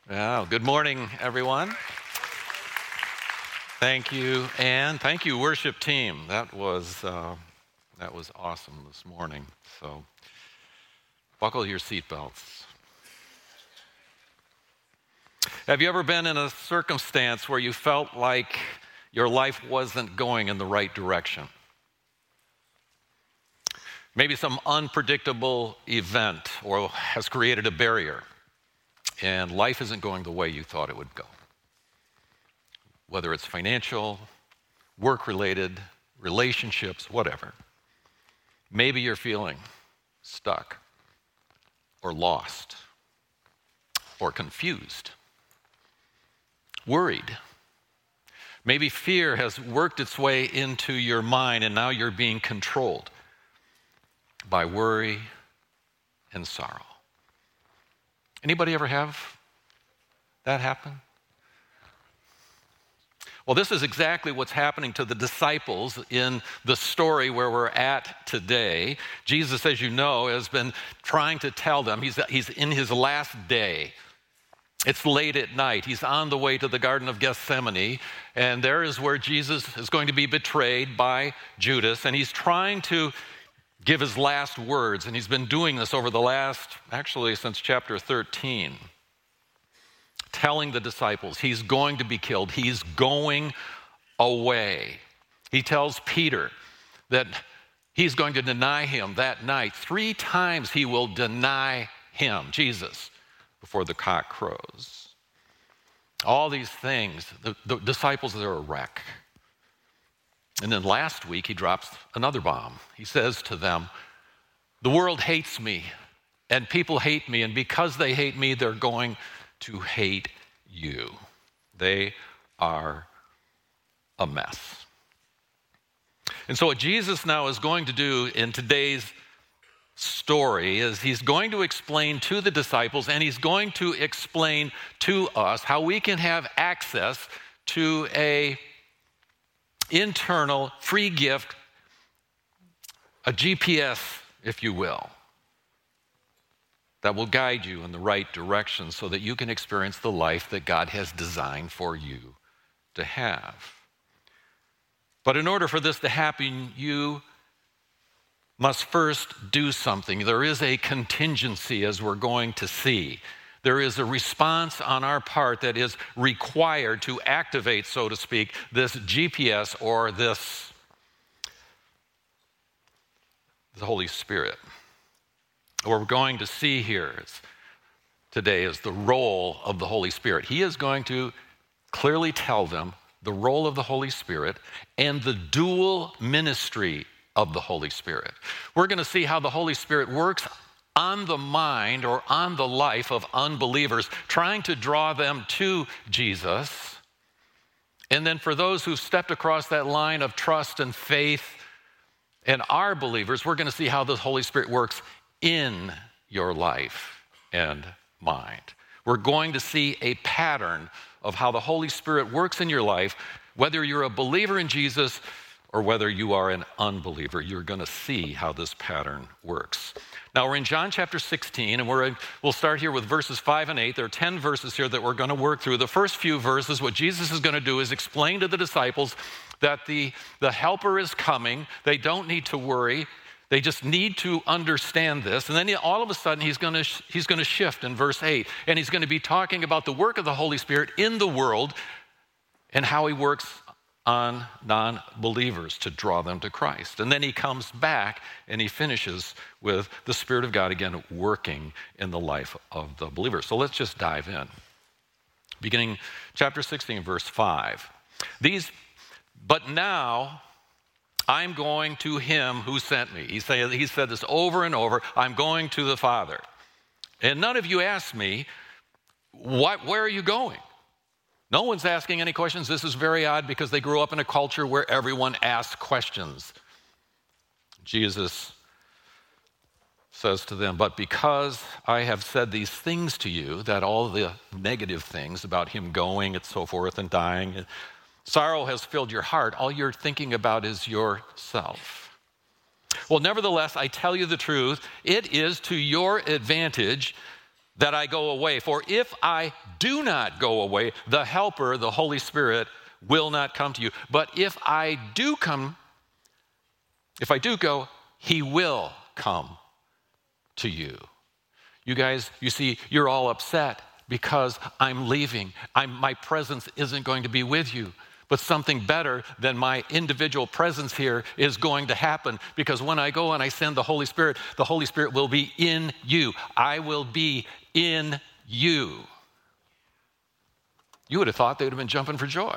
Yeah, good morning, everyone. Thank you, Ann. Thank you, worship team. That was awesome this morning. So, buckle your seatbelts. Have you ever been in a circumstance where you felt like your life wasn't going in the right direction? Maybe some unpredictable event or has created a barrier, and life isn't going the way you thought it would go. Whether it's financial, work-related, relationships, whatever. Maybe you're feeling stuck or lost or confused, worried. Maybe fear has worked its way into your mind and now you're being controlled by worry and sorrow. Anybody ever have that happen? Well, this is exactly what's happening to the disciples in the story where we're at today. Jesus, as you know, has been trying to tell them, he's in his last day. It's late at night. He's on the way to the Garden of Gethsemane, and there is where Jesus is going to be betrayed by Judas, and he's trying to give his last words, and he's been doing this over the last, actually since chapter 13. Telling the disciples he's going to be killed. He's going away. He tells Peter that he's going to deny him that night. 3 times he will deny him, Jesus, before the cock crows. All these things, the disciples are a wreck. And then last week he drops another bomb. He says to them, the world hates me and people hate me, and because they hate me, they're going to hate you. They are a mess. And so what Jesus now is going to do in today's story is he's going to explain to the disciples, and he's going to explain to us how we can have access to a internal free gift, a GPS, if you will, that will guide you in the right direction so that you can experience the life that God has designed for you to have. But in order for this to happen, you must first do something. There is a contingency, as we're going to see. There is a response on our part that is required to activate, so to speak, this GPS or the Holy Spirit. What we're going to see here today is the role of the Holy Spirit. He is going to clearly tell them the role of the Holy Spirit and the dual ministry of the Holy Spirit. We're going to see how the Holy Spirit works on the mind or on the life of unbelievers, trying to draw them to Jesus. And then for those who've stepped across that line of trust and faith and are believers, we're going to see how the Holy Spirit works in your life and mind. We're going to see a pattern of how the Holy Spirit works in your life, whether you're a believer in Jesus or whether you are an unbeliever. You're going to see how this pattern works. Now, we're in John chapter 16, and we'll start here with verses 5 and 8. There are 10 verses here that we're going to work through. The first few verses, what Jesus is going to do is explain to the disciples that the helper is coming. They don't need to worry. They just need to understand this. And then all of a sudden, he's going to shift in verse 8. And he's going to be talking about the work of the Holy Spirit in the world and how he works on non-believers to draw them to Christ. And then he comes back and he finishes with the Spirit of God again working in the life of the believer. So let's just dive in. Beginning chapter 16, verse 5. But now I'm going to him who sent me. He said this over and over. I'm going to the Father. And none of you asked me, where are you going? No one's asking any questions. This is very odd because they grew up in a culture where everyone asked questions. Jesus says to them, but because I have said these things to you, that all the negative things about him going and so forth and dying, sorrow has filled your heart. All you're thinking about is yourself. Well, nevertheless, I tell you the truth. It is to your advantage that I go away. For if I do not go away, the Helper, the Holy Spirit, will not come to you. But if I do go, he will come to you. You guys, you see, you're all upset because I'm leaving. My presence isn't going to be with you. But something better than my individual presence here is going to happen, because when I go and I send the Holy Spirit will be in you. I will be in you. You would have thought they would have been jumping for joy.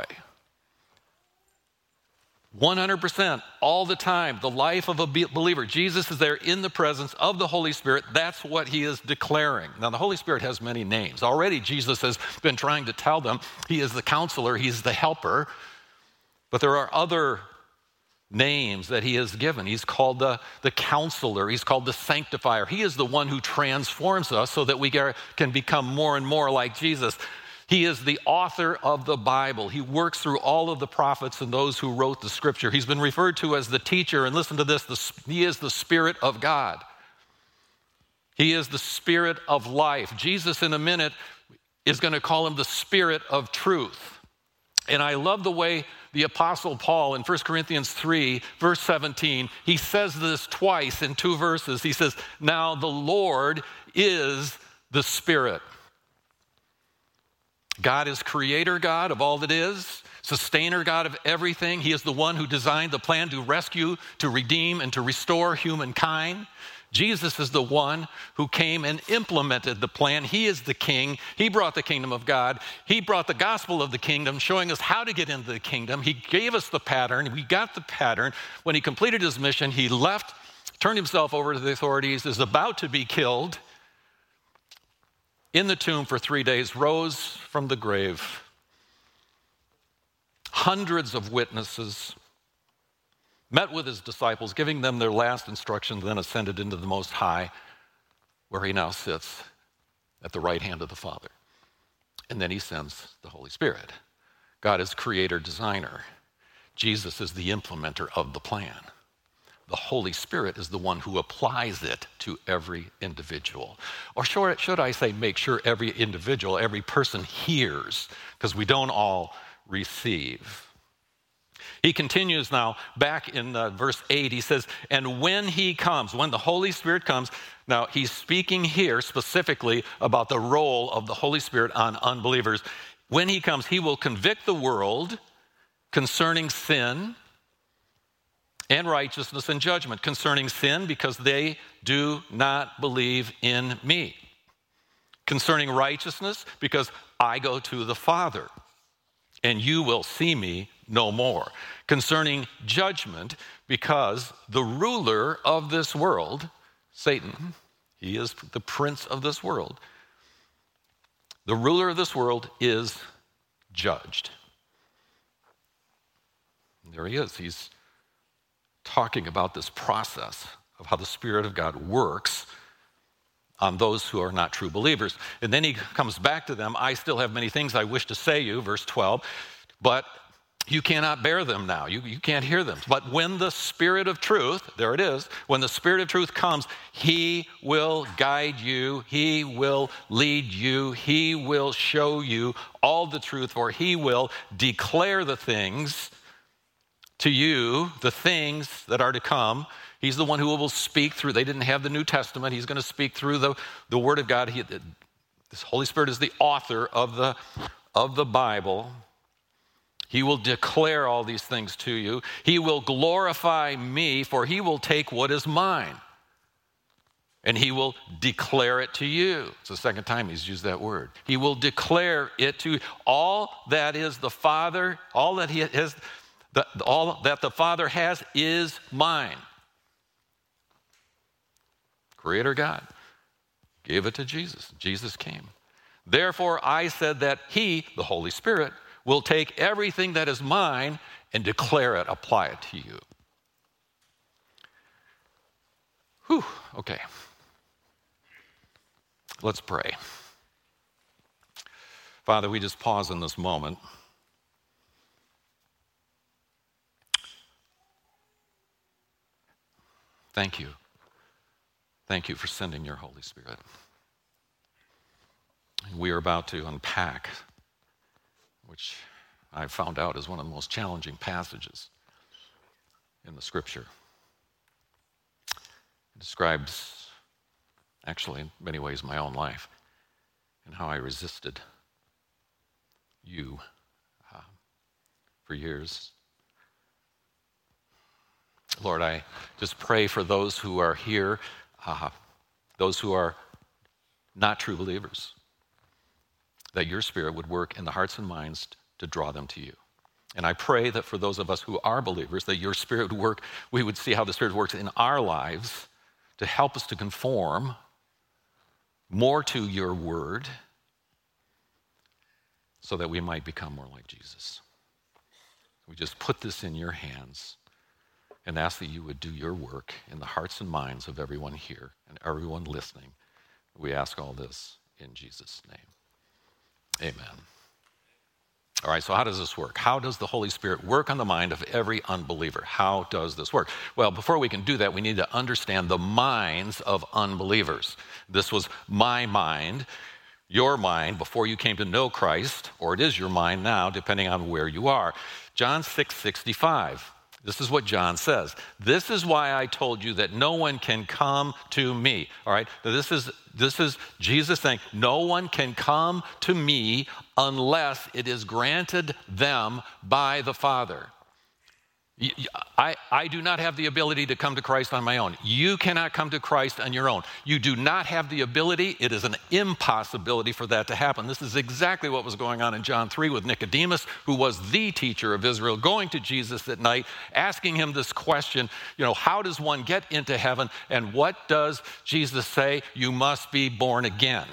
100%, all the time, the life of a believer. Jesus is there in the presence of the Holy Spirit. That's what he is declaring. Now, the Holy Spirit has many names. Already, Jesus has been trying to tell them he is the counselor, he's the helper. But there are other names that he has given. He's called the counselor. He's called the sanctifier. He is the one who transforms us so that we can become more and more like Jesus. He is the author of the Bible. He works through all of the prophets and those who wrote the scripture. He's been referred to as the teacher. And listen to this, he is the Spirit of God. He is the Spirit of life. Jesus, in a minute, is going to call him the Spirit of truth. And I love the way the Apostle Paul in 1 Corinthians 3, verse 17, he says this twice in 2 verses. He says, now the Lord is the Spirit. God is creator God of all that is, sustainer God of everything. He is the one who designed the plan to rescue, to redeem, and to restore humankind. Jesus is the one who came and implemented the plan. He is the king. He brought the kingdom of God. He brought the gospel of the kingdom, showing us how to get into the kingdom. He gave us the pattern. We got the pattern. When he completed his mission, he left, turned himself over to the authorities, is about to be killed, in the tomb for 3 days, rose from the grave. Hundreds of witnesses, met with his disciples, giving them their last instructions, then ascended into the Most High, where he now sits at the right hand of the Father. And then he sends the Holy Spirit. God is creator, designer. Jesus is the implementer of the plan. The Holy Spirit is the one who applies it to every individual. Or should I say, make sure every individual, every person hears, because we don't all receive. He continues now back in verse 8. He says, and when he comes, when the Holy Spirit comes, now he's speaking here specifically about the role of the Holy Spirit on unbelievers. When he comes, he will convict the world concerning sin and righteousness and judgment. Concerning sin, because they do not believe in me. Concerning righteousness, because I go to the Father, and you will see me no more. Concerning judgment, because the ruler of this world, Satan, he is the prince of this world. The ruler of this world is judged. There he is. He's talking about this process of how the Spirit of God works on those who are not true believers. And then he comes back to them. I still have many things I wish to say you, verse 12, but you cannot bear them now. You can't hear them. But when the Spirit of truth, there it is, when the Spirit of truth comes, he will guide you, he will lead you, he will show you all the truth, for he will declare the things to you, the things that are to come. He's the one who will speak through. They didn't have the New Testament. He's going to speak through the Word of God. This Holy Spirit is the author of the Bible. He will declare all these things to you. He will glorify me, for he will take what is mine, and he will declare it to you. It's the second time he's used that word. He will declare it to you. All that is the Father, all that he has, all that the Father has is mine. Creator God gave it to Jesus. Jesus came. Therefore, I said that he, the Holy Spirit, will take everything that is mine and declare it, apply it to you. Whew, okay. Let's pray. Father, we just pause in this moment. Thank you. Thank you for sending your Holy Spirit. We are about to unpack, which I found out is one of the most challenging passages in the Scripture. It describes, actually, in many ways, my own life and how I resisted you for years. Lord, I just pray for those who are here, those who are not true believers, that your Spirit would work in the hearts and minds to draw them to you. And I pray that for those of us who are believers, that your Spirit would work, we would see how the Spirit works in our lives to help us to conform more to your word so that we might become more like Jesus. We just put this in your hands and ask that you would do your work in the hearts and minds of everyone here and everyone listening. We ask all this in Jesus' name. Amen. All right, so how does this work? How does the Holy Spirit work on the mind of every unbeliever? How does this work? Well, before we can do that, we need to understand the minds of unbelievers. This was my mind, your mind, before you came to know Christ, or it is your mind now, depending on where you are. John 6:65. This is what John says. This is why I told you that no one can come to me. All right, this is Jesus saying, no one can come to me unless it is granted them by the Father. I do not have the ability to come to Christ on my own. You cannot come to Christ on your own. You do not have the ability. It is an impossibility for that to happen. This is exactly what was going on in John 3 with Nicodemus, who was the teacher of Israel, going to Jesus at night, asking him this question, how does one get into heaven? And what does Jesus say? You must be born again.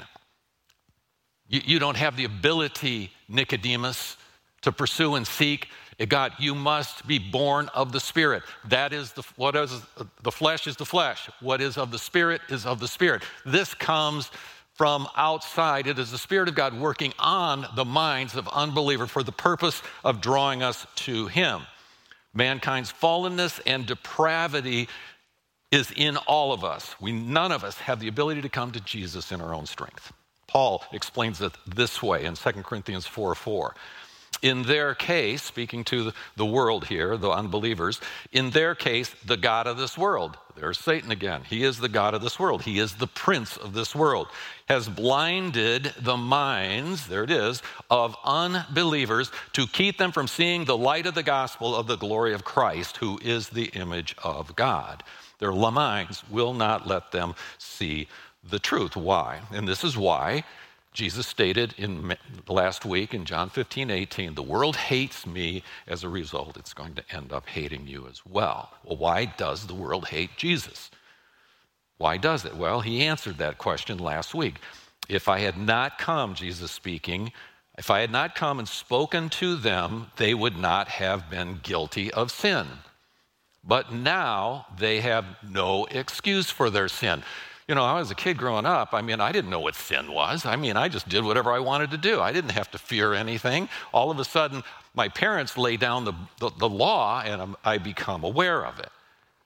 You don't have the ability, Nicodemus, to pursue and seek God. You must be born of the Spirit. That is what is the flesh is the flesh. What is of the Spirit is of the Spirit. This comes from outside. It is the Spirit of God working on the minds of unbelievers for the purpose of drawing us to Him. Mankind's fallenness and depravity is in all of us. None of us have the ability to come to Jesus in our own strength. Paul explains it this way in 2 Corinthians 4:4. In their case, speaking to the world here, the unbelievers, in their case, the God of this world, there's Satan again. He is the God of this world. He is the prince of this world, has blinded the minds, there it is, of unbelievers to keep them from seeing the light of the gospel of the glory of Christ, who is the image of God. Their minds will not let them see the truth. Why? And this is why Jesus stated in last week in John 15:18, the world hates me. As a result, it's going to end up hating you as well. Well, why does the world hate Jesus? Why does it? Well, he answered that question last week. If I had not come, Jesus speaking, if I had not come and spoken to them, they would not have been guilty of sin. But now they have no excuse for their sin. I was a kid growing up. I didn't know what sin was. I just did whatever I wanted to do. I didn't have to fear anything. All of a sudden, my parents lay down the law, and I become aware of it.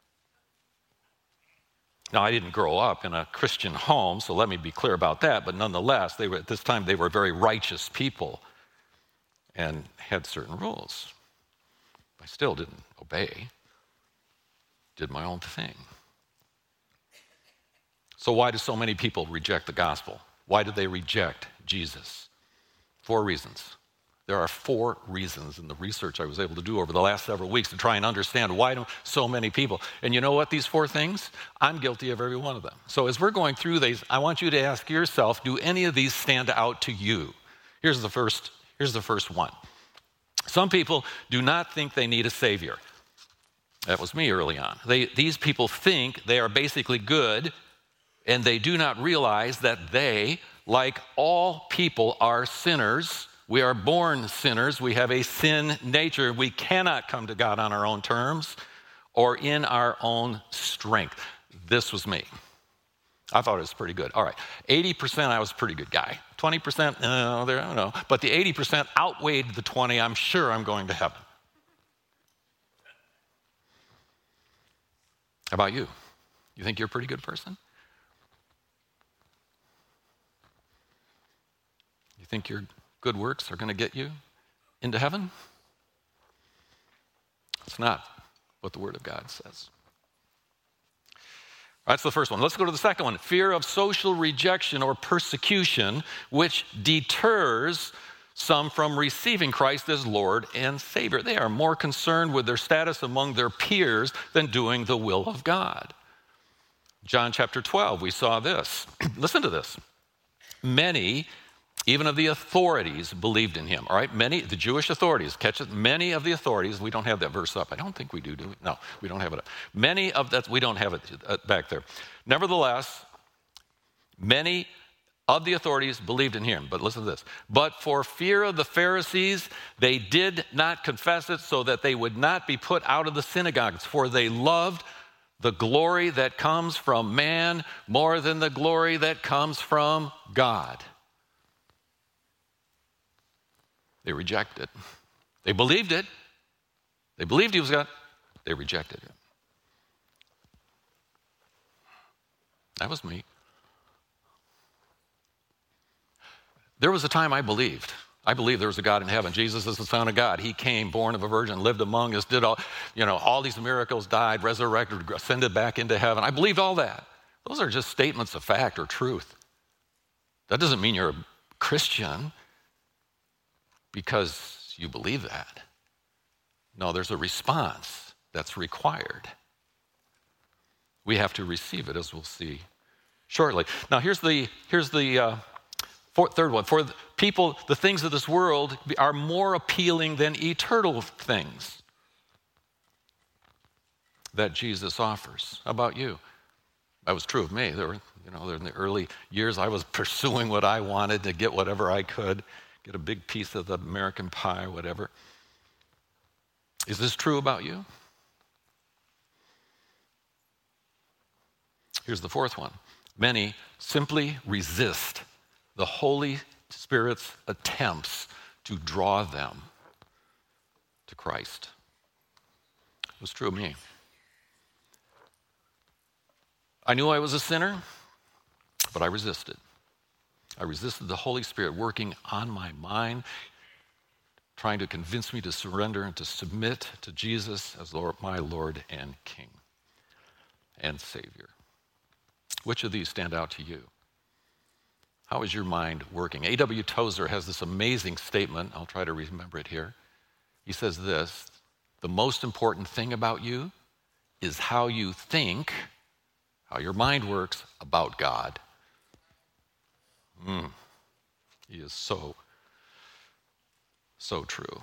Now, I didn't grow up in a Christian home, so let me be clear about that. But nonetheless, at this time, they were very righteous people and had certain rules. I still didn't obey. Did my own thing. So why do so many people reject the gospel? Why do they reject Jesus? 4 reasons. There are 4 reasons in the research I was able to do over the last several weeks to try and understand why do so many people. And you know what, these 4 things? I'm guilty of every one of them. So as we're going through these, I want you to ask yourself, do any of these stand out to you? Here's the first one. Some people do not think they need a savior. That was me early on. These people think they are basically good, and they do not realize that they, like all people, are sinners. We are born sinners. We have a sin nature. We cannot come to God on our own terms or in our own strength. This was me. I thought it was pretty good. All right, 80% I was a pretty good guy. 20%, I don't know. But the 80% outweighed the 20. I'm sure I'm going to heaven. How about you? You think you're a pretty good person? You think your good works are going to get you into heaven? It's not what the Word of God says. That's the first one. Let's go to the second one. Fear of social rejection or persecution, which deters some from receiving Christ as Lord and Savior. They are more concerned with their status among their peers than doing the will of God. John chapter 12, we saw this. Listen to this. Many, even of the authorities, believed in him. All right, many, the Jewish authorities, catch it, many of the authorities, we don't have that verse up. I don't think we do we? No, we don't have it up. Many of that, we don't have it back there. Nevertheless, many of the authorities believed in him. But listen to this. But for fear of the Pharisees, they did not confess it so that they would not be put out of the synagogues, for they loved the glory that comes from man more than the glory that comes from God. They rejected it. They believed it. They believed he was God. They rejected him. That was me. There was a time I believed. I believed there was a God in heaven. Jesus is the Son of God. He came, born of a virgin, lived among us, did all these miracles, died, resurrected, ascended back into heaven. I believed all that. Those are just statements of fact or truth. That doesn't mean you're a Christian because you believe that. No, there's a response that's required. We have to receive it, as we'll see shortly. Now, here's the third one. For people, the things of this world are more appealing than eternal things that Jesus offers. How about you? That was true of me. There were, in the early years, I was pursuing what I wanted to get whatever I could, get a big piece of the American pie, whatever. Is this true about you? Here's the fourth one. Many simply resist the Holy Spirit's attempts to draw them to Christ. It was true of me. I knew I was a sinner, but I resisted. I resisted the Holy Spirit working on my mind, trying to convince me to surrender and to submit to Jesus as my Lord and King and Savior. Which of these stand out to you? How is your mind working? A.W. Tozer has this amazing statement. I'll try to remember it here. He says this: the most important thing about you is how you think, how your mind works about God. He is so true.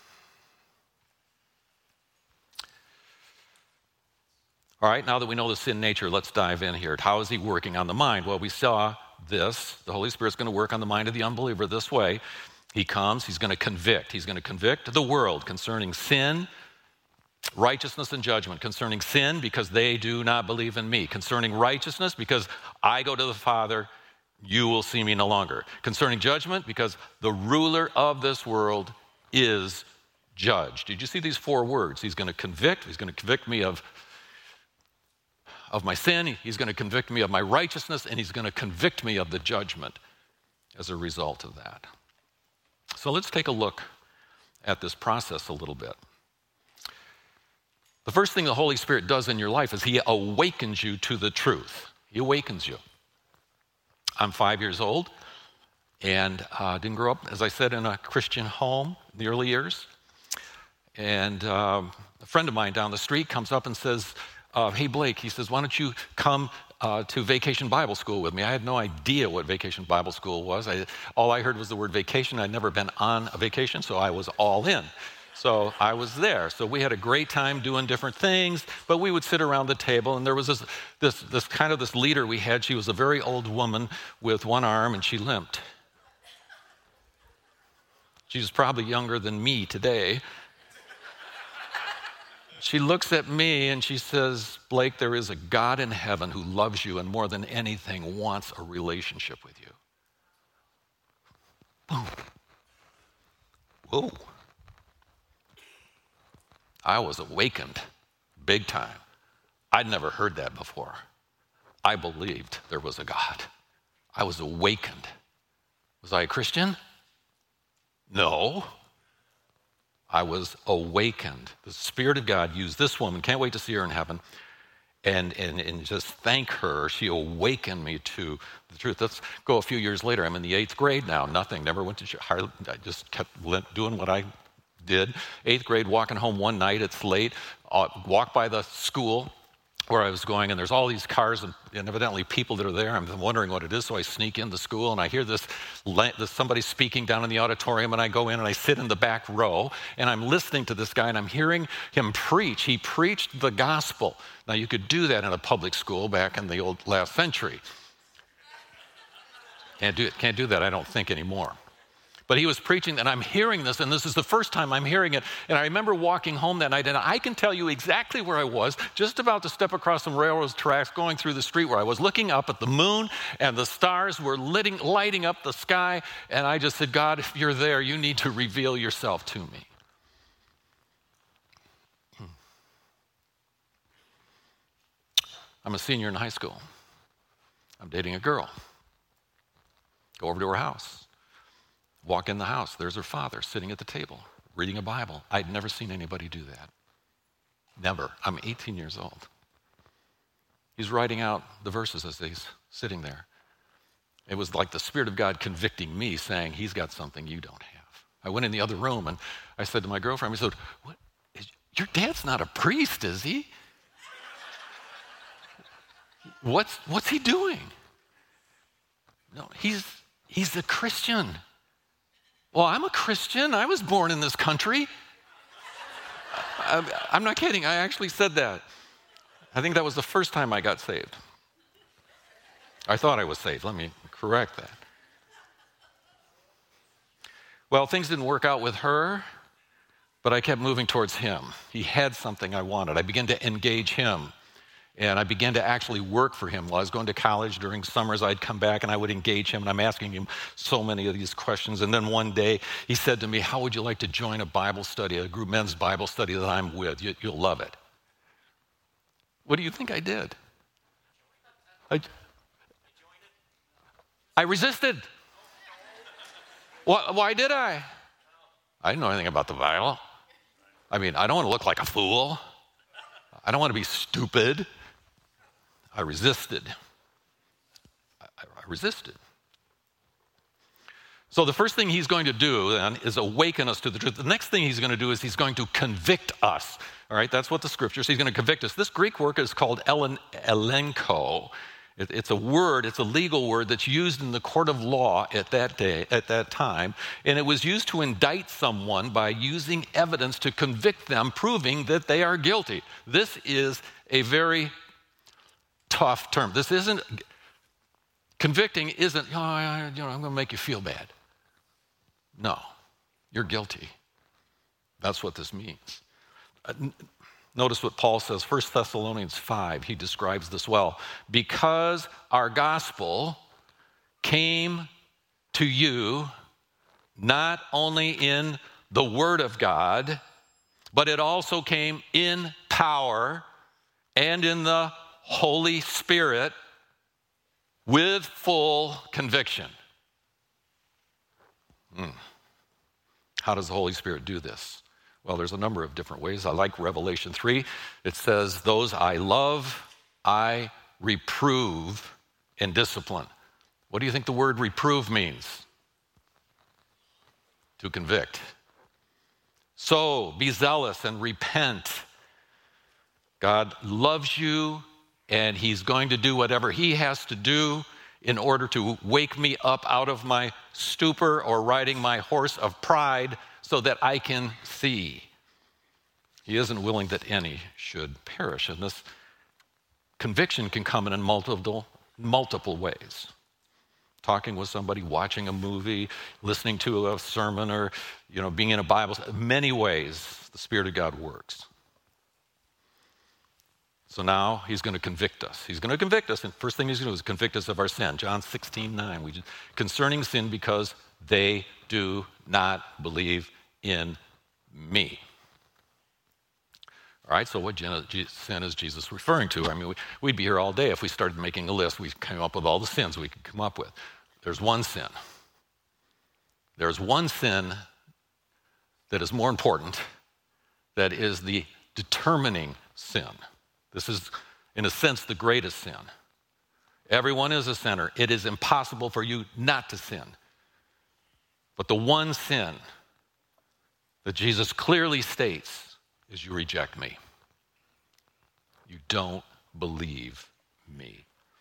All right, now that we know the sin nature, let's dive in here. How is he working on the mind? Well, we saw this. The Holy Spirit's going to work on the mind of the unbeliever this way. He comes, he's going to convict. He's going to convict the world concerning sin, righteousness, and judgment. Concerning sin, because they do not believe in me. Concerning righteousness, because I go to the Father, you will see me no longer. Concerning judgment, because the ruler of this world is judged. Did you see these four words? He's going to convict. He's going to convict me of my sin. He's going to convict me of my righteousness, and he's going to convict me of the judgment as a result of that. So let's take a look at this process a little bit. The first thing the Holy Spirit does in your life is he awakens you to the truth. He awakens you. I'm 5 years old and didn't grow up, as I said, in a Christian home in the early years. And a friend of mine down the street comes up and says, hey, Blake, he says, why don't you come to Vacation Bible School with me? I had no idea what Vacation Bible School was. All I heard was the word vacation. I'd never been on a vacation, so I was all in. So I was there. So we had a great time doing different things, but we would sit around the table, and there was this leader we had. She was a very old woman with one arm, and she limped. She was probably younger than me today. She looks at me and she says, Blake, there is a God in heaven who loves you and more than anything wants a relationship with you. Boom. Whoa. I was awakened big time. I'd never heard that before. I believed there was a God. I was awakened. Was I a Christian? No. I was awakened. The Spirit of God used this woman, can't wait to see her in heaven, and just thank her. She awakened me to the truth. Let's go a few years later. I'm in the 8th grade now. Nothing, never went to church. I just kept doing what I did. 8th grade, walking home one night, it's late, walk by the school where I was going, and there's all these cars and evidently people that are there. I'm wondering what it is, so I sneak into school, and I hear this somebody speaking down in the auditorium, and I go in and I sit in the back row, and I'm listening to this guy, and I'm hearing him preach. He preached the gospel. Now, you could do that in a public school back in the old last century. Can't do that, I don't think, anymore. But he was preaching, and I'm hearing this, and this is the first time I'm hearing it. And I remember walking home that night, and I can tell you exactly where I was, just about to step across some railroad tracks, going through the street where I was looking up at the moon, and the stars were lighting up the sky. And I just said, God, if you're there, you need to reveal yourself to me. I'm a senior in high school. I'm dating a girl. Go over to her house. Walk in the house. There's her father sitting at the table, reading a Bible. I'd never seen anybody do that. Never. I'm 18 years old. He's writing out the verses as he's sitting there. It was like the Spirit of God convicting me, saying, he's got something you don't have. I went in the other room, and I said to my girlfriend, I said, your dad's not a priest, is he? What's he doing? No, he's a Christian. Well, I'm a Christian. I was born in this country. I'm not kidding. I actually said that. I think that was the first time I got saved. I thought I was saved. Let me correct that. Well, things didn't work out with her, but I kept moving towards him. He had something I wanted. I began to engage him. And I began to actually work for him. While I was going to college during summers, I'd come back and I would engage him, and I'm asking him so many of these questions. And then one day he said to me, how would you like to join a Bible study, a group men's Bible study that I'm with? You'll love it. What do you think I did? I resisted. Why did I? I didn't know anything about the Bible. I mean, I don't want to look like a fool. I don't want to be stupid. I resisted. I resisted. So the first thing he's going to do then is awaken us to the truth. The next thing he's going to do is he's going to convict us. All right, that's what the scripture says. He's going to convict us. This Greek word is called elenko. It's a word, it's a legal word that's used in the court of law at that time. And it was used to indict someone by using evidence to convict them, proving that they are guilty. This is a very tough term. This isn't, convicting isn't, I'm going to make you feel bad. No, you're guilty. That's what this means. Notice what Paul says, 1 Thessalonians 5, he describes this well. Because our gospel came to you not only in the Word of God, but it also came in power and in the Holy Spirit with full conviction. How does the Holy Spirit do this? Well, there's a number of different ways. I like Revelation 3. It says, those I love, I reprove and discipline. What do you think the word reprove means? To convict. So be zealous and repent. God loves you, and he's going to do whatever he has to do in order to wake me up out of my stupor or riding my horse of pride so that I can see. He isn't willing that any should perish. And this conviction can come in multiple ways. Talking with somebody, watching a movie, listening to a sermon, or being in a Bible. Many ways the Spirit of God works. So now he's going to convict us. He's going to convict us, and first thing he's going to do is convict us of our sin. John 16:9, concerning sin, because they do not believe in me. All right, so what sin is Jesus referring to? I mean, we'd be here all day if we started making a list. We came up with all the sins we could come up with. There's one sin. There's one sin that is more important, that is the determining sin. This is, in a sense, the greatest sin. Everyone is a sinner. It is impossible for you not to sin. But the one sin that Jesus clearly states is you reject me. You don't believe me.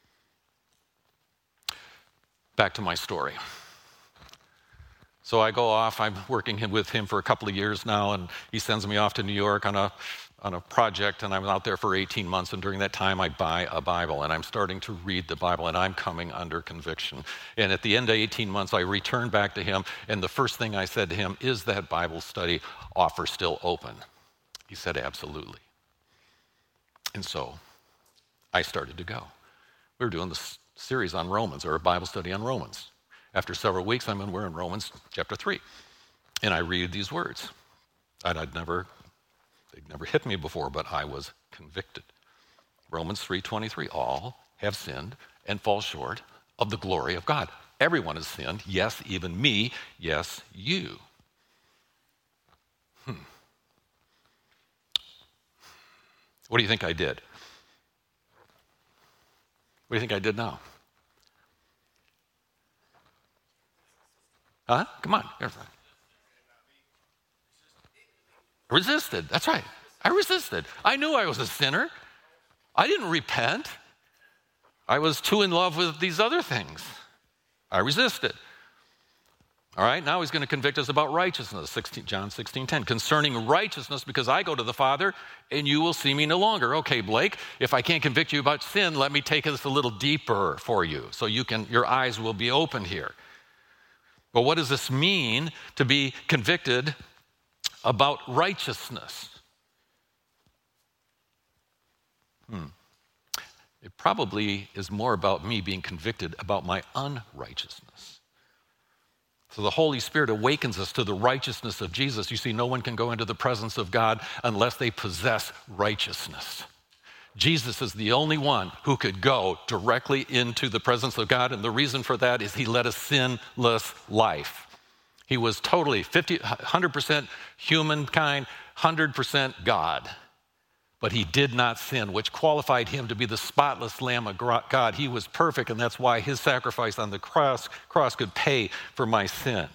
Back to my story. So I go off. I'm working with him for a couple of years now, and he sends me off to New York on a project, and I'm out there for 18 months, and during that time I buy a Bible, and I'm starting to read the Bible, and I'm coming under conviction. And at the end of 18 months, I returned back to him, and the first thing I said to him, is that Bible study offer still open? He said, absolutely. And so I started to go. We were doing this series on Romans, or a Bible study on Romans. After several weeks, we're in Romans chapter 3, and I read these words. And they'd never hit me before, but I was convicted. Romans 3:23, all have sinned and fall short of the glory of God. Everyone has sinned, yes, even me, yes, you. What do you think I did? What do you think I did now? Huh? Come on. Resisted. That's right. I resisted. I knew I was a sinner. I didn't repent. I was too in love with these other things. I resisted. All right, now he's going to convict us about righteousness, John 16:10. Concerning righteousness, because I go to the Father, and you will see me no longer. Okay, Blake, if I can't convict you about sin, let me take this a little deeper for you, so your eyes will be open here. But what does this mean to be convicted about righteousness? It probably is more about me being convicted about my unrighteousness. So the Holy Spirit awakens us to the righteousness of Jesus. You see, no one can go into the presence of God unless they possess righteousness. Jesus is the only one who could go directly into the presence of God, and the reason for that is he led a sinless life. He was totally 100% humankind, 100% God. But he did not sin, which qualified him to be the spotless Lamb of God. He was perfect, and that's why his sacrifice on the cross could pay for my sin.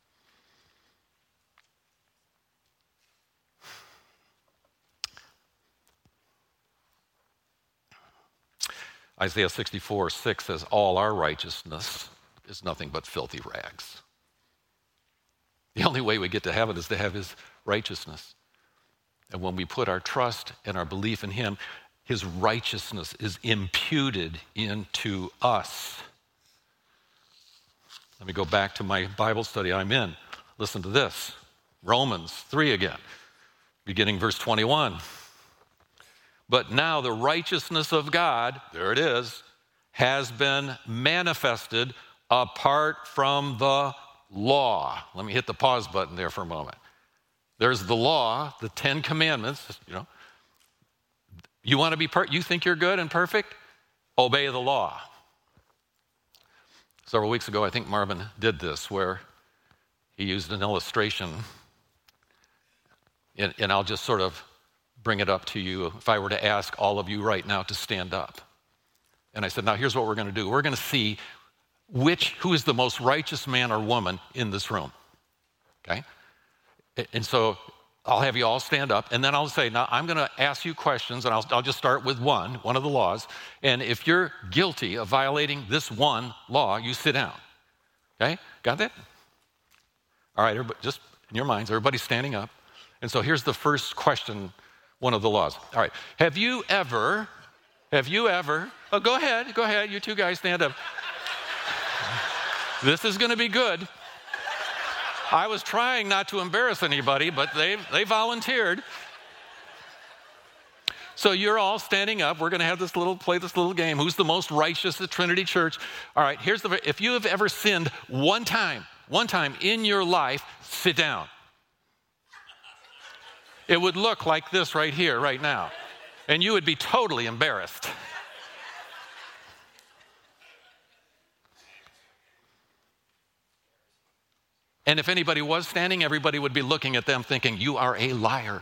Isaiah 64:6 says, all our righteousness is nothing but filthy rags. The only way we get to heaven is to have his righteousness. And when we put our trust and our belief in him, his righteousness is imputed into us. Let me go back to my Bible study I'm in. Listen to this. Romans 3 again, beginning verse 21. But now the righteousness of God, there it is, has been manifested apart from the law. Let me hit the pause button there for a moment. There's the law, the 10 commandments, You want to be you think you're good and perfect? Obey the law. Several weeks ago, I think Marvin did this, where he used an illustration, and I'll just sort of bring it up to you. If I were to ask all of you right now to stand up, and I said, now here's what we're going to do. We're going to see who is the most righteous man or woman in this room, okay? And so I'll have you all stand up, and then I'll say, now I'm going to ask you questions, and I'll just start with one of the laws. And if you're guilty of violating this one law, you sit down. Okay? Got that? All right, everybody, just in your minds, everybody's standing up. And so here's the first question, one of the laws. All right. Have you ever, oh, go ahead, you two guys stand up. This is going to be good. I was trying not to embarrass anybody, but they volunteered. So you're all standing up. We're going to have play this little game. Who's the most righteous at Trinity Church? All right, if you have ever sinned one time in your life, sit down. It would look like this right here, right now. And you would be totally embarrassed. And if anybody was standing, everybody would be looking at them thinking, you are a liar.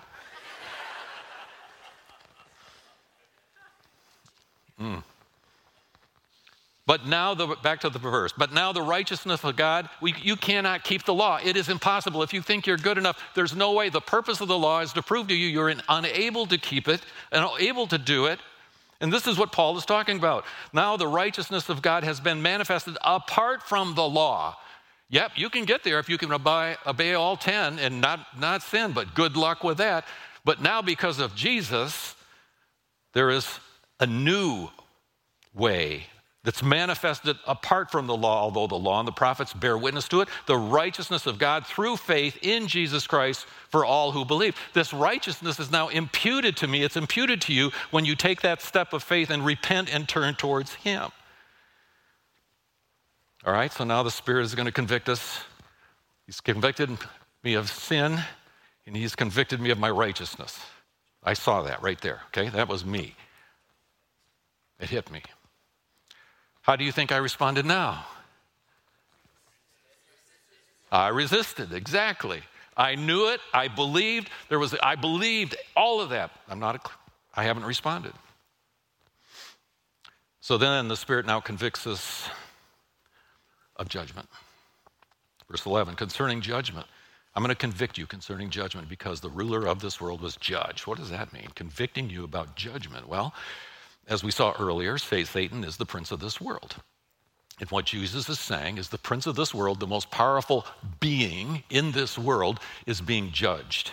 But now, back to the verse, but now the righteousness of God, you cannot keep the law. It is impossible. If you think you're good enough, there's no way. The purpose of the law is to prove to you you're unable to keep it and unable to do it. And this is what Paul is talking about. Now the righteousness of God has been manifested apart from the law. Yep, you can get there if you can obey all 10 and not sin, but good luck with that. But now because of Jesus, there is a new way that's manifested apart from the law, although the law and the prophets bear witness to it, the righteousness of God through faith in Jesus Christ for all who believe. This righteousness is now imputed to me. It's imputed to you when you take that step of faith and repent and turn towards Him. All right, so now the Spirit is going to convict us. He's convicted me of sin, and He's convicted me of my righteousness. I saw that right there, okay? That was me. It hit me. How do you think I responded now? I resisted, exactly. I knew it, I believed, I believed all of that. I haven't responded. So then the Spirit now convicts us of judgment. Verse 11, concerning judgment. I'm going to convict you concerning judgment because the ruler of this world was judged. What does that mean? Convicting you about judgment. Well, as we saw earlier, Satan is the prince of this world. And what Jesus is saying is the prince of this world, the most powerful being in this world, is being judged.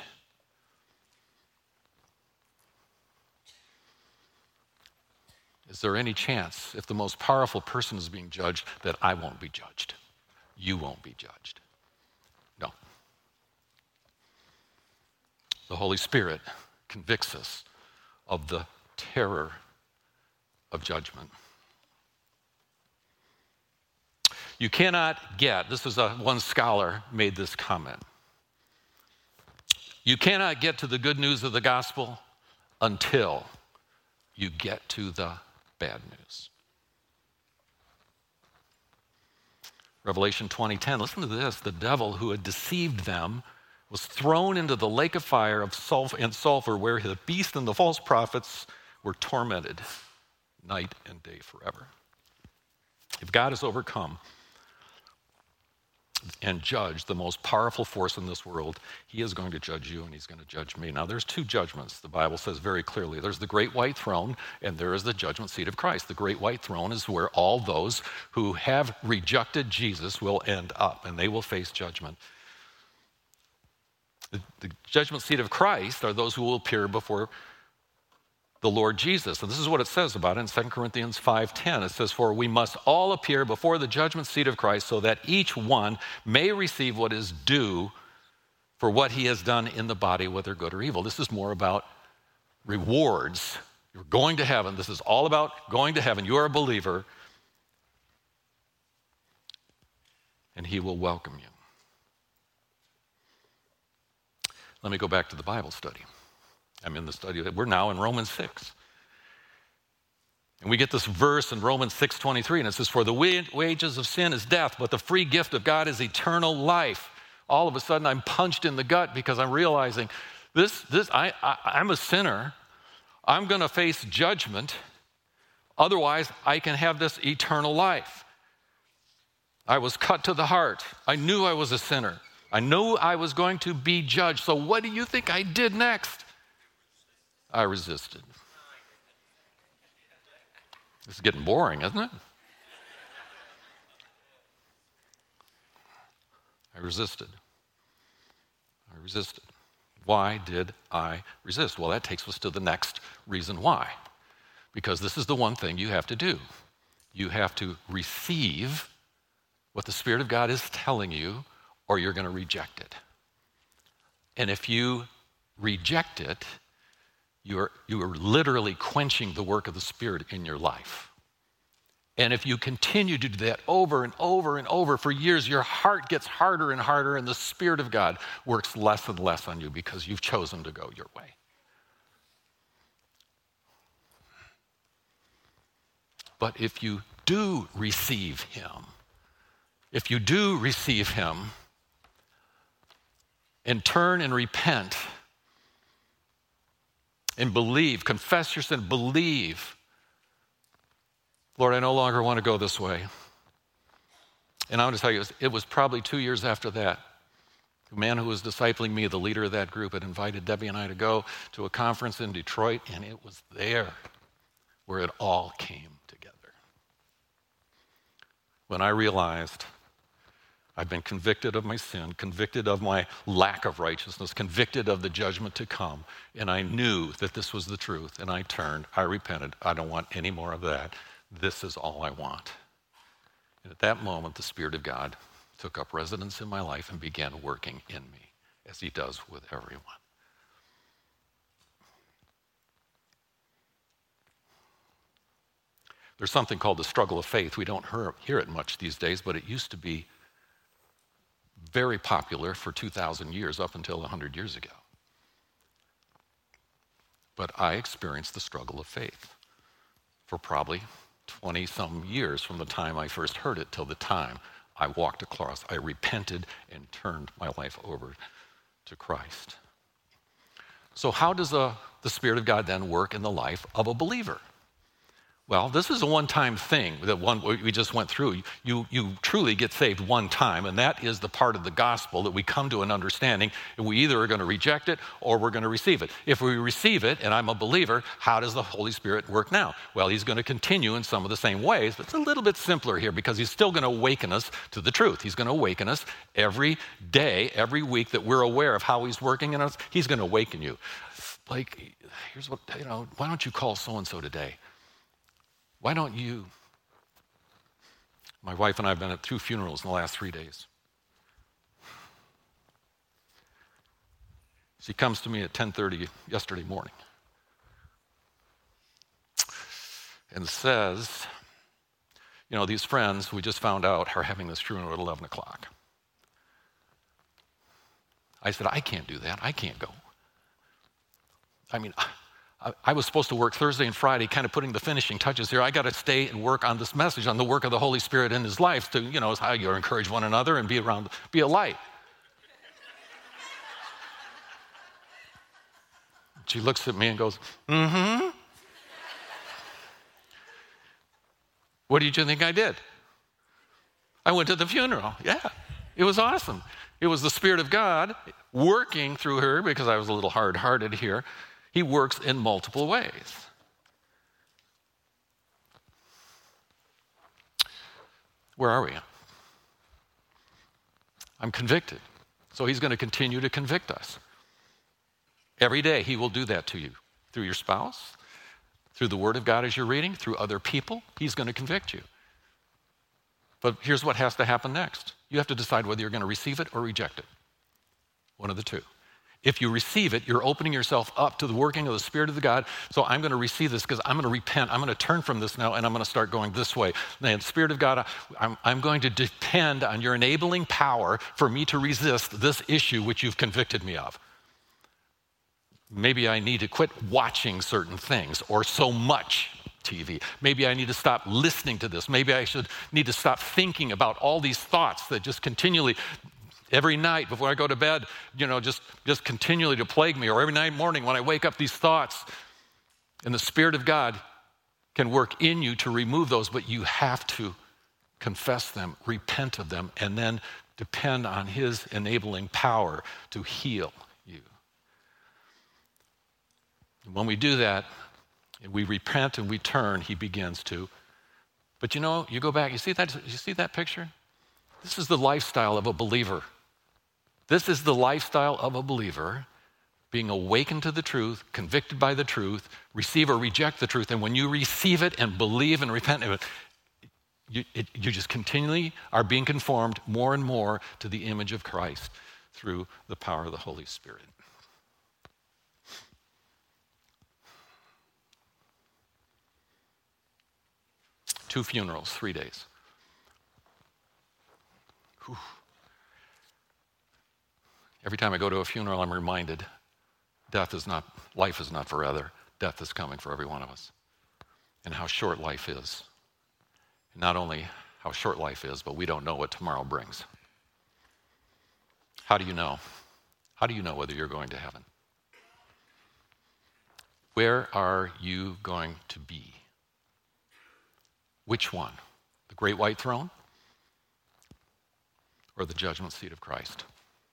Is there any chance, if the most powerful person is being judged, that I won't be judged? You won't be judged. No. The Holy Spirit convicts us of the terror of judgment. You cannot get, one scholar made this comment, you cannot get to the good news of the gospel until you get to the bad news. Revelation 20:10, listen to this. The devil who had deceived them was thrown into the lake of fire and sulfur where the beast and the false prophets were tormented night and day forever. If God has overcome and judged the most powerful force in this world, He is going to judge you and He's going to judge me. Now, there's two judgments. The Bible says very clearly. There's the great white throne and there is the judgment seat of Christ. The great white throne is where all those who have rejected Jesus will end up and they will face judgment. The judgment seat of Christ are those who will appear before the Lord Jesus. And this is what it says about it in 2 Corinthians 5:10. It says, for we must all appear before the judgment seat of Christ so that each one may receive what is due for what he has done in the body, whether good or evil. This is more about rewards. You're going to heaven. This is all about going to heaven. You're a believer. And He will welcome you. Let me go back to the Bible study. I'm in the study. We're now in Romans 6. And we get this verse in Romans 6:23, and it says, for the wages of sin is death, but the free gift of God is eternal life. All of a sudden, I'm punched in the gut because I'm realizing I'm a sinner. I'm going to face judgment. Otherwise, I can have this eternal life. I was cut to the heart. I knew I was a sinner. I knew I was going to be judged. So what do you think I did next? I resisted. This is getting boring, isn't it? I resisted. Why did I resist? Well, that takes us to the next reason why. Because this is the one thing you have to do. You have to receive what the Spirit of God is telling you, or you're going to reject it. And if you reject it, you are literally quenching the work of the Spirit in your life. And if you continue to do that over and over and over for years, your heart gets harder and harder, and the Spirit of God works less and less on you because you've chosen to go your way. But if you do receive Him, and turn and repent and believe, confess your sin, believe, Lord, I no longer want to go this way. And I want to tell you, it was probably 2 years after that. The man who was discipling me, the leader of that group, had invited Debbie and I to go to a conference in Detroit, and it was there where it all came together. When I realized I've been convicted of my sin, convicted of my lack of righteousness, convicted of the judgment to come, and I knew that this was the truth, and I turned, I repented, I don't want any more of that. This is all I want. And at that moment, the Spirit of God took up residence in my life and began working in me, as he does with everyone. There's something called the struggle of faith. We don't hear it much these days, but it used to be very popular for 2,000 years, up until 100 years ago. But I experienced the struggle of faith for probably 20-some years from the time I first heard it till the time I walked across, I repented and turned my life over to Christ. So how does the Spirit of God then work in the life of a believer? Well, this is a one-time thing that we just went through. You truly get saved one time, and that is the part of the gospel that we come to an understanding, and we either are going to reject it or we're going to receive it. If we receive it, and I'm a believer, how does the Holy Spirit work now? Well, he's going to continue in some of the same ways, but it's a little bit simpler here because he's still going to awaken us to the truth. He's going to awaken us every day, every week that we're aware of how he's working in us. He's going to awaken you. Like, here's what, why don't you call so-and-so today? Why don't you? My wife and I have been at 2 funerals in the last 3 days. She comes to me at 10:30 yesterday morning and says, these friends we just found out are having this funeral at 11 o'clock. I said, I can't do that. I can't go. I was supposed to work Thursday and Friday, kind of putting the finishing touches here. I got to stay and work on this message, on the work of the Holy Spirit in his life to, is how you encourage one another and be a light. She looks at me and goes, mm-hmm. What did you think I did? I went to the funeral. Yeah, it was awesome. It was the Spirit of God working through her because I was a little hard-hearted here. He works in multiple ways. Where are we? I'm convicted. So he's going to continue to convict us. Every day he will do that to you. Through your spouse, through the Word of God as you're reading, through other people, he's going to convict you. But here's what has to happen next. You have to decide whether you're going to receive it or reject it. One of the two. If you receive it, you're opening yourself up to the working of the Spirit of the God. So I'm going to receive this because I'm going to repent. I'm going to turn from this now, and I'm going to start going this way. And Spirit of God, I'm going to depend on your enabling power for me to resist this issue which you've convicted me of. Maybe I need to quit watching certain things or so much TV. Maybe I need to stop listening to this. Maybe I need to stop thinking about all these thoughts that just continually... Every night before I go to bed, just continually to plague me, or every night morning when I wake up, these thoughts. And the Spirit of God can work in you to remove those, but you have to confess them, repent of them, and then depend on his enabling power to heal you. And when we do that, and we repent and we turn, he begins to. But you go back, you see that picture? This is the lifestyle of a believer. This is the lifestyle of a believer, being awakened to the truth, convicted by the truth, receive or reject the truth. And when you receive it and believe and repent of it, you just continually are being conformed more and more to the image of Christ through the power of the Holy Spirit. Two funerals, 3 days. Whew. Every time I go to a funeral, I'm reminded life is not forever. Death is coming for every one of us. And how short life is. And not only how short life is, but we don't know what tomorrow brings. How do you know? How do you know whether you're going to heaven? Where are you going to be? Which one? The great white throne or the judgment seat of Christ?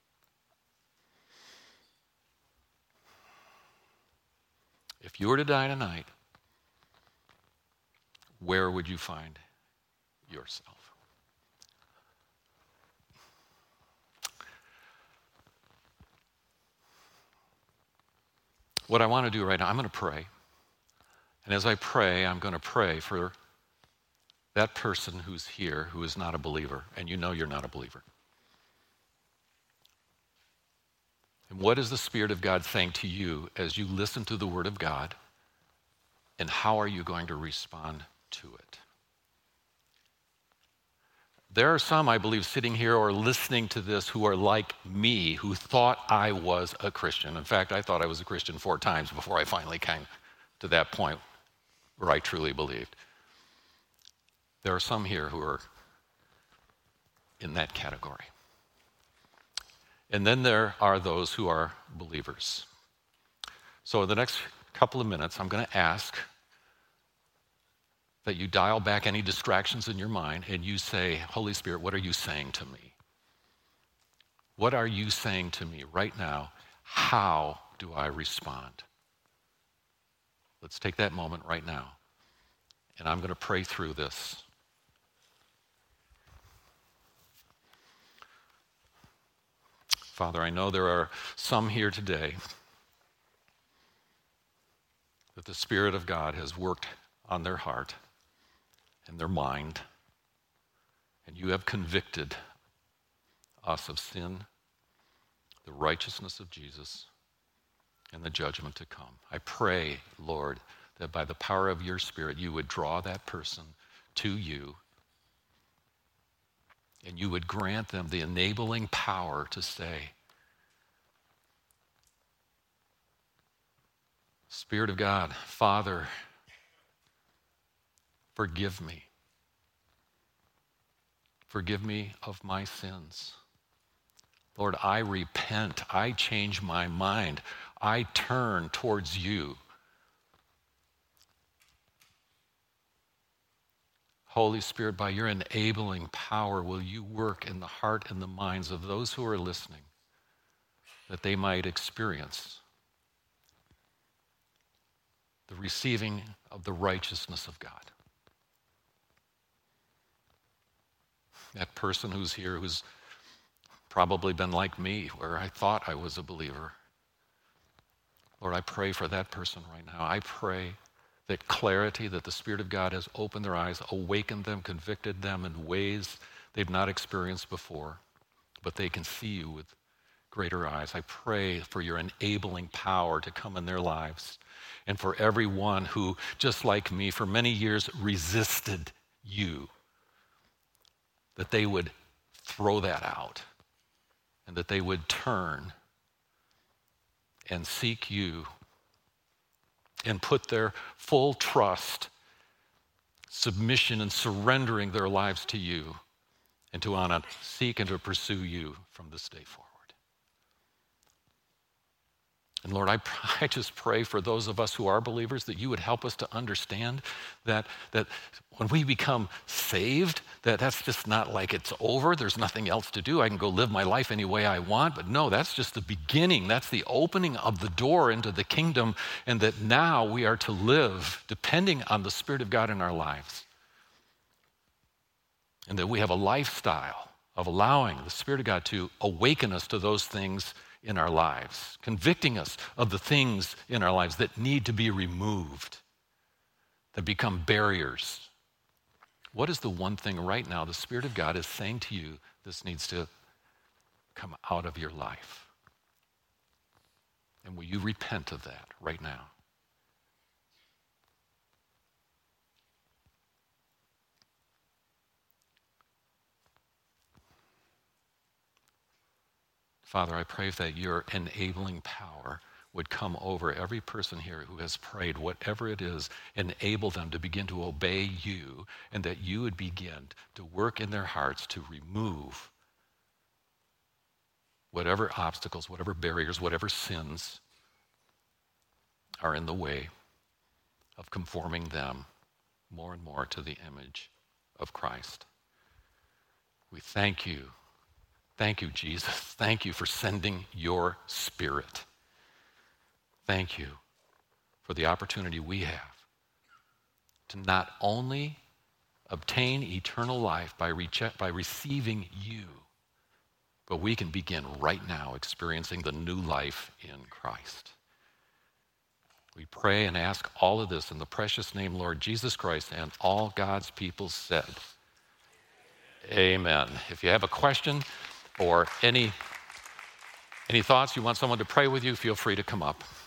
If you were to die tonight, where would you find yourself? What I want to do right now, I'm going to pray. And as I pray, I'm going to pray for that person who's here who is not a believer, and you know you're not a believer. And what is the Spirit of God saying to you as you listen to the Word of God, and how are you going to respond to it? There are some, I believe, sitting here or listening to this who are like me, who thought I was a Christian. In fact, I thought I was a Christian 4 times before I finally came to that point where I truly believed. There are some here who are in that category. And then there are those who are believers. So in the next couple of minutes, I'm going to ask that you dial back any distractions in your mind and you say, Holy Spirit, what are you saying to me? What are you saying to me right now? How do I respond? Let's take that moment right now. And I'm going to pray through this. Father, I know there are some here today that the Spirit of God has worked on their heart and their mind, and you have convicted us of sin, the righteousness of Jesus, and the judgment to come. I pray, Lord, that by the power of your Spirit, you would draw that person to you, and you would grant them the enabling power to say, Spirit of God, Father, forgive me. Forgive me of my sins. Lord, I repent. I change my mind. I turn towards you. Holy Spirit, by your enabling power, will you work in the heart and the minds of those who are listening, that they might experience the receiving of the righteousness of God. That person who's here who's probably been like me, where I thought I was a believer. Lord, I pray for that person right now. I pray that clarity, that the Spirit of God has opened their eyes, awakened them, convicted them in ways they've not experienced before, but they can see you with greater eyes. I pray for your enabling power to come in their lives, and for everyone who, just like me, for many years resisted you, that they would throw that out, and that they would turn and seek you and put their full trust, submission, and surrendering their lives to you, and to want to seek and to pursue you from this day forward. And Lord, I just pray for those of us who are believers that you would help us to understand that when we become saved, that's just not like it's over. There's nothing else to do. I can go live my life any way I want. But no, that's just the beginning. That's the opening of the door into the kingdom, and that now we are to live depending on the Spirit of God in our lives. And that we have a lifestyle of allowing the Spirit of God to awaken us to those things in our lives, convicting us of the things in our lives that need to be removed, that become barriers. What is the one thing right now the Spirit of God is saying to you, this needs to come out of your life? And will you repent of that right now? Father, I pray that your enabling power would come over every person here who has prayed, whatever it is, enable them to begin to obey you, and that you would begin to work in their hearts to remove whatever obstacles, whatever barriers, whatever sins are in the way of conforming them more and more to the image of Christ. We thank you. Thank you, Jesus. Thank you for sending your Spirit. Thank you for the opportunity we have to not only obtain eternal life by receiving you, but we can begin right now experiencing the new life in Christ. We pray and ask all of this in the precious name, Lord Jesus Christ, and all God's people said, amen. If you have a question or any thoughts, you want someone to pray with you, feel free to come up.